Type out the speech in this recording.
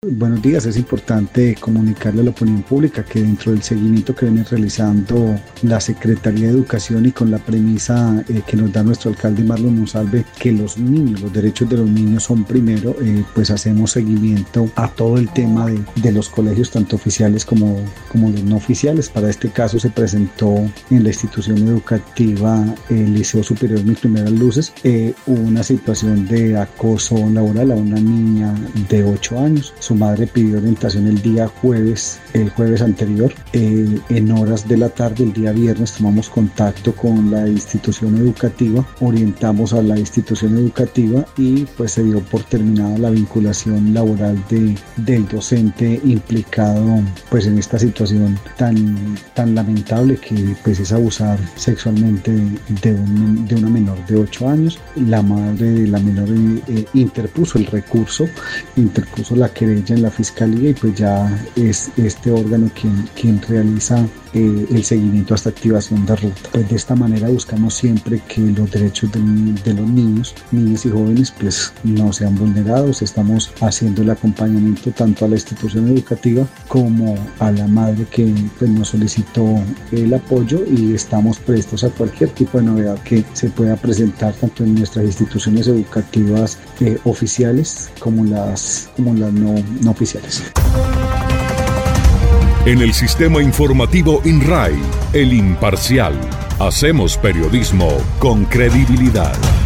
Buenos días, es importante comunicarle a la opinión pública que dentro del seguimiento que viene realizando la Secretaría de Educación y con la premisa que nos da nuestro alcalde Marlon Monsalve, que los niños, los derechos de los niños son primero, pues hacemos seguimiento a todo el tema de los colegios, tanto oficiales como los no oficiales. Para este caso se presentó en la institución educativa el Liceo Superior Mis Primeras Luces una situación de acoso laboral a una niña de 8 años. Su madre pidió orientación el jueves anterior. En horas de la tarde, el día viernes, tomamos contacto con la institución educativa, orientamos a la institución educativa y pues se dio por terminada la vinculación laboral del docente implicado pues en esta situación tan lamentable que pues es abusar sexualmente de una menor de 8 años. La madre de la menor interpuso el recurso, interpuso la querella en la fiscalía y pues ya es este órgano quien realiza el seguimiento hasta activación de ruta. Pues de esta manera buscamos siempre que los derechos de los niños, niñas y jóvenes pues no sean vulnerados. Estamos haciendo el acompañamiento tanto a la institución educativa como a la madre que pues nos solicitó el apoyo y estamos prestos a cualquier tipo de novedad que se pueda presentar tanto en nuestras instituciones educativas oficiales como las no oficiales. En el sistema informativo INRAI, El Imparcial, hacemos periodismo con credibilidad.